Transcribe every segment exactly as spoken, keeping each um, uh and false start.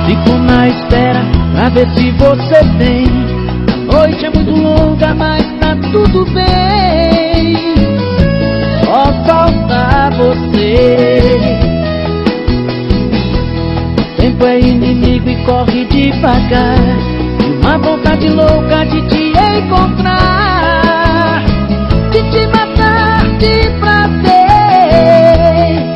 Fico na espera pra ver se você vem. A noite é muito longa, mas tá tudo bem. Só falta você. O tempo é inimigo e corre devagar, e uma vontade louca de te encontrar, de te matar de prazer.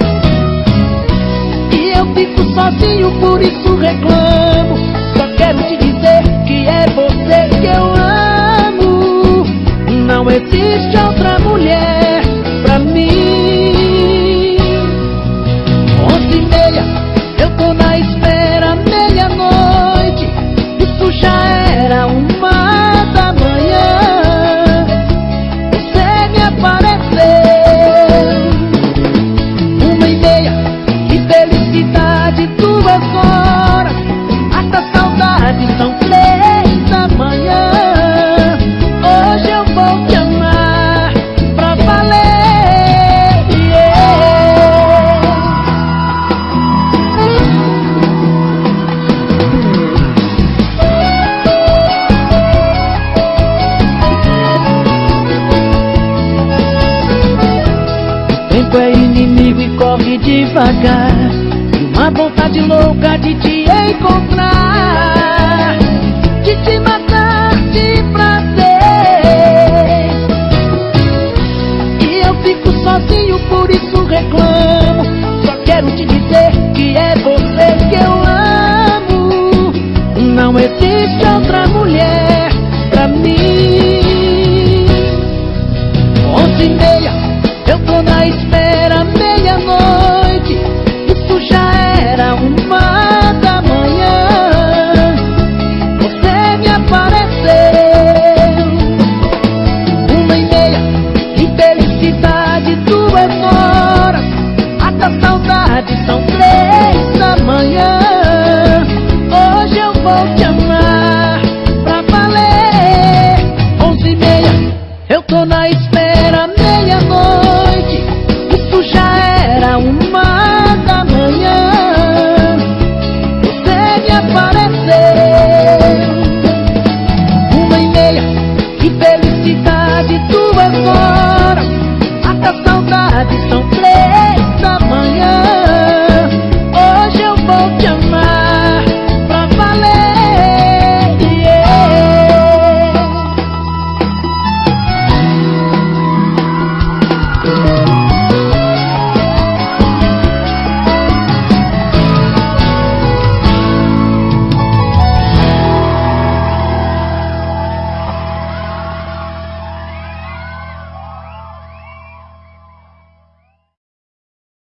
E eu fico sozinho, por isso reclamo. Só quero te dizer que é você que eu amo. Não existe outra mulher pra mim. Onze e meia, eu tô na espera, meia-noite. Isso já era uma da manhã. Você me apareceu. Uma e meia, que felicidade, duas horas. Até saudade, são três da manhã. Hoje eu vou te amar pra valer, yeah. O tempo é inimigo e corre devagar, e uma vontade louca de te encontrar, de te matar de prazer. E eu fico sozinho, por isso reclamo. Só quero te dizer que é você que eu amo. Não existe outra mulher pra mim. Onze e meia, eu tô na espera, meia-noite. Isso já era uma da manhã. Você me apareceu. Uma e meia, que felicidade, duas horas. Até saudade, são três da manhã. Hoje eu vou te amar pra valer. Onze e meia, eu tô na espera, meia-noite. Isso já era uma da manhã. Você me apareceu.